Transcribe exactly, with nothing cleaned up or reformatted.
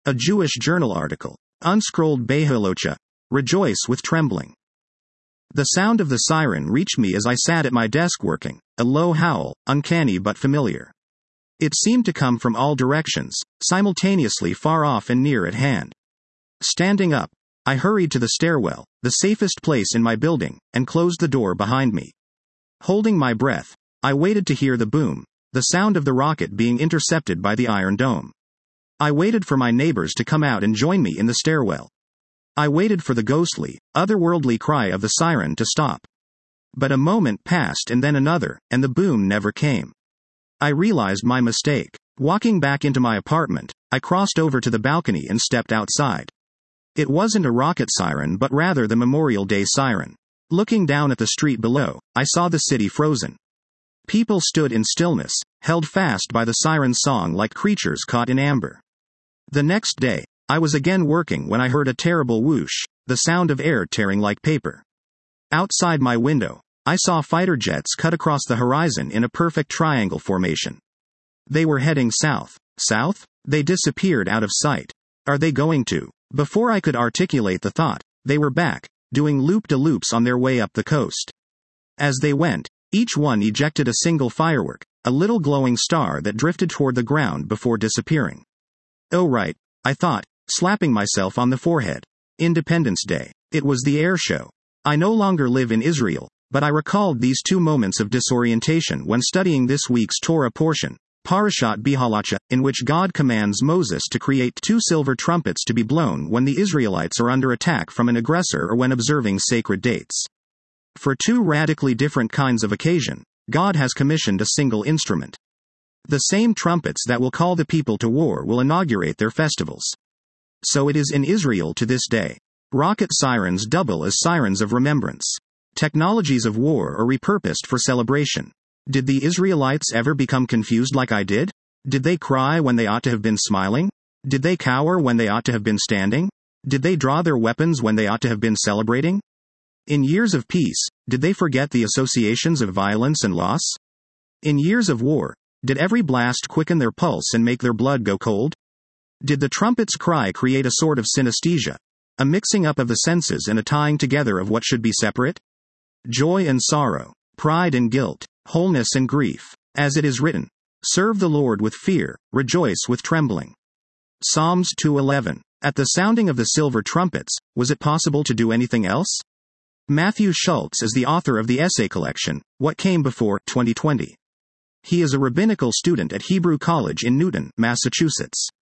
A Jewish journal article. Unscrolled Behalocha. Rejoice with trembling. The sound of the siren reached me as I sat at my desk working, a low howl, uncanny but familiar. It seemed to come from all directions, simultaneously far off and near at hand. Standing up, I hurried to the stairwell, the safest place in my building, and closed the door behind me. Holding my breath, I waited to hear the boom, the sound of the rocket being intercepted by the Iron Dome. I waited for my neighbors to come out and join me in the stairwell. I waited for the ghostly, otherworldly cry of the siren to stop. But a moment passed and then another, and the boom never came. I realized my mistake. Walking back into my apartment, I crossed over to the balcony and stepped outside. It wasn't a rocket siren but rather the Memorial Day siren. Looking down at the street below, I saw the city frozen. People stood in stillness, held fast by the siren's song like creatures caught in amber. The next day, I was again working when I heard a terrible whoosh, the sound of air tearing like paper. Outside my window, I saw fighter jets cut across the horizon in a perfect triangle formation. They were heading south. South? They disappeared out of sight. Are they going to? Before I could articulate the thought, they were back, doing loop-de-loops on their way up the coast. As they went, each one ejected a single firework, a little glowing star that drifted toward the ground before disappearing. Oh right, I thought, slapping myself on the forehead. Independence Day. It was the air show. I no longer live in Israel, but I recalled these two moments of disorientation when studying this week's Torah portion, Parashat Behalacha, in which God commands Moses to create two silver trumpets to be blown when the Israelites are under attack from an aggressor or when observing sacred dates. For two radically different kinds of occasion, God has commissioned a single instrument. The same trumpets that will call the people to war will inaugurate their festivals. So it is in Israel to this day. Rocket sirens double as sirens of remembrance. Technologies of war are repurposed for celebration. Did the Israelites ever become confused like I did? Did they cry when they ought to have been smiling? Did they cower when they ought to have been standing? Did they draw their weapons when they ought to have been celebrating? In years of peace, did they forget the associations of violence and loss? In years of war, did every blast quicken their pulse and make their blood go cold? Did the trumpet's cry create a sort of synesthesia, a mixing up of the senses and a tying together of what should be separate? Joy and sorrow, pride and guilt, wholeness and grief. As it is written, serve the Lord with fear, rejoice with trembling. Psalms two eleven. At the sounding of the silver trumpets, was it possible to do anything else? Matthew Schultz is the author of the essay collection, What Came Before, twenty twenty. He is a rabbinical student at Hebrew College in Newton, Massachusetts.